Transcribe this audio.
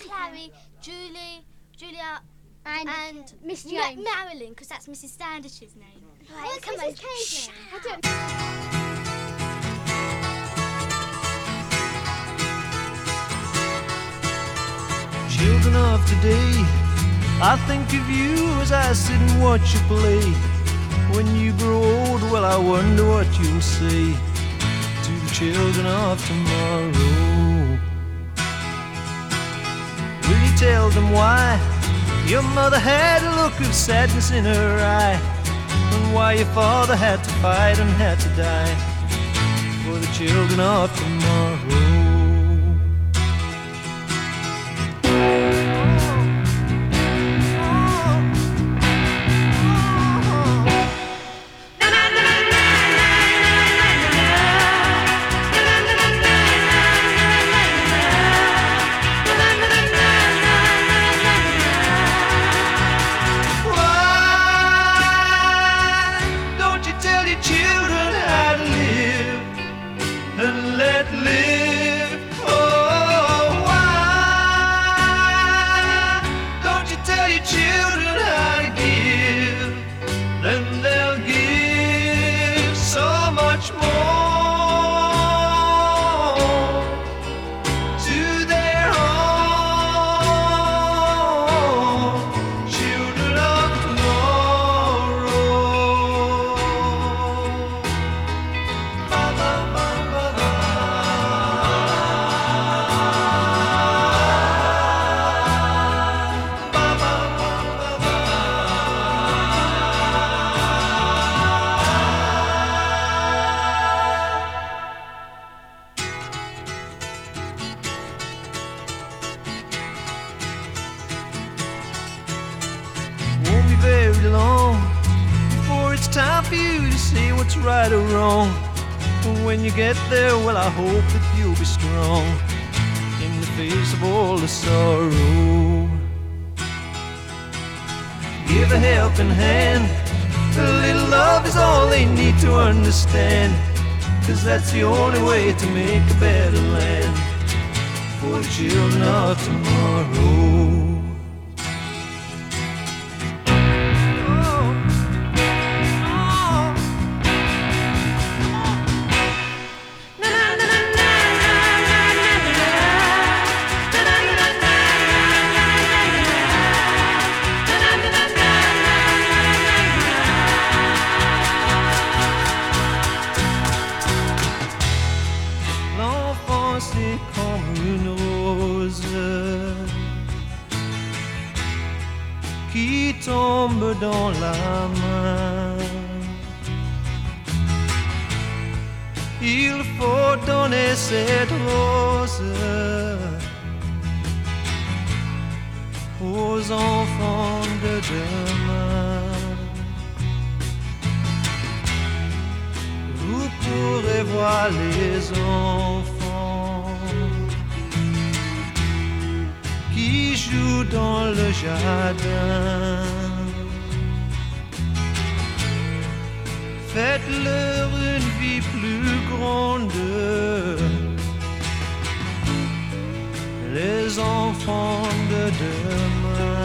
Clary, Julie, Julia, and Miss James. Marilyn, because that's Mrs. Standish's name. Right, come on. Kay's name. I don't... Children of today, I think of you as I sit and watch you play. When you grow old, well, I wonder what you'll say to the children of tomorrow. Will you tell them why your mother had a look of sadness in her eye, and why your father had to fight and had to die for the children of tomorrow? Very long before it's time for you to say what's right or wrong. But when you get there, well, I hope that you'll be strong in the face of all the sorrow. Give a helping hand, a little love is all they need to understand, 'cause that's the only way to make a better land for the children of tomorrow. C'est comme une rose qui tombe dans la main. Il faut donner cette rose aux enfants de demain. Vous pourrez voir les enfants qui jouent dans le jardin. Faites-leur une vie plus grande, les enfants de demain.